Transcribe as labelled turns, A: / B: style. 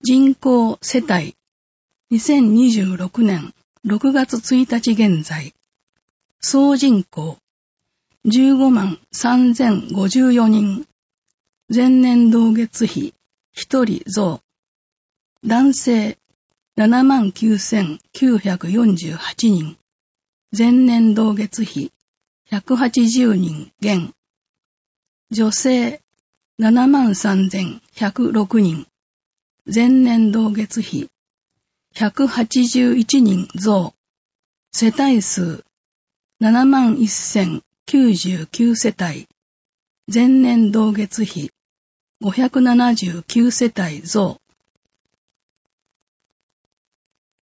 A: 人口世帯2026年6月1日現在総人口15万3054人前年同月比1人増男性7万9948人前年同月比180人減女性7万3106人前年同月比181人増世帯数7万1099世帯前年同月比579世帯増